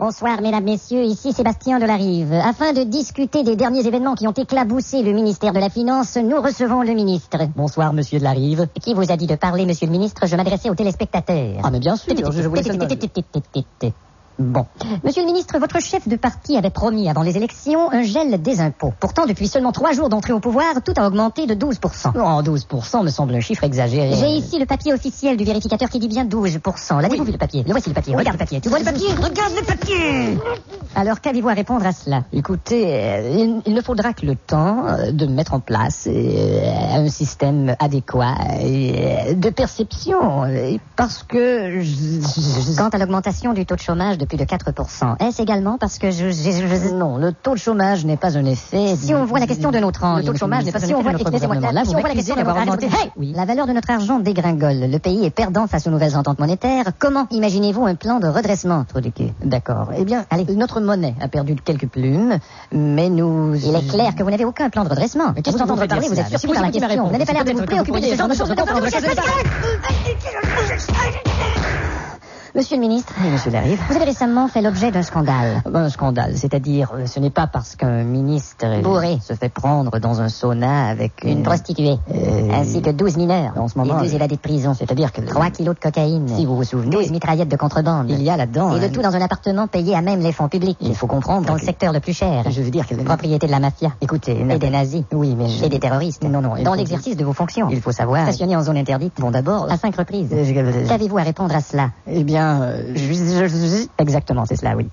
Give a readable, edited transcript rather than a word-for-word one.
Bonsoir, mesdames, messieurs, ici Sébastien Delarive. Afin de discuter des derniers événements qui ont éclaboussé le ministère de la Finance, nous recevons le ministre. Bonsoir, monsieur Delarive. Qui vous a dit de parler, monsieur le ministre? Je m'adressais aux téléspectateurs. Ah, mais bien sûr, je voulais seulement... Bon. Monsieur le ministre, votre chef de parti avait promis avant les élections un gel des impôts. Pourtant, depuis seulement 3 jours d'entrée au pouvoir, tout a augmenté de 12%. Non, 12% me semble un chiffre exagéré. J'ai ici le papier officiel du vérificateur qui dit bien 12%. L'avez-vous vu le papier? Le voici le papier. Regarde le papier. Tu vois le papier? Regarde le papier! Alors, qu'avez-vous à répondre à cela? Écoutez, il ne faudra que le temps de mettre en place un système adéquat de perception. Parce que... Quant à l'augmentation du taux de chômage de plus de 4%, est-ce également parce que Non, le taux de chômage n'est pas un effet... Si on voit la question de notre angle... Le taux de chômage n'est pas un effet de notre gouvernement. Là, vous m'accusez d'avoir augmenté... Oui. La valeur de notre argent dégringole. Le pays est perdant face aux nouvelles ententes monétaires. Comment imaginez-vous un plan de redressement, trou du cul? D'accord. Eh bien, allez, notre monnaie a perdu quelques plumes, mais nous... Il est clair que vous n'avez aucun plan de redressement. Mais qu'est-ce que vous entendre parler, vous êtes surpris par la question. Vous n'avez pas l'air de vous préoccuper de ce genre de choses. Monsieur le ministre, oui, monsieur Delarive, vous avez récemment fait l'objet d'un scandale. Un scandale, c'est-à-dire, ce n'est pas parce qu'un ministre bourré se fait prendre dans un sauna avec une prostituée, ainsi que 12 mineurs, en ce moment, et 2 évadés de prison, c'est-à-dire que 3 kilos de cocaïne, si vous vous souvenez, 12 mitraillettes de contrebande, il y a là-dedans, et le tout dans un appartement payé à même les fonds publics. Il faut comprendre dans le secteur le plus cher. Je veux dire que propriété de la mafia. Écoutez, et des nazis. Oui, mais et des terroristes. Non. Dans l'exercice de vos fonctions. Il faut savoir. Stationné en zone interdite. Bon, d'abord. À 5 reprises. Qu'avez-vous à répondre à cela? Eh bien, exactement, c'est cela, oui.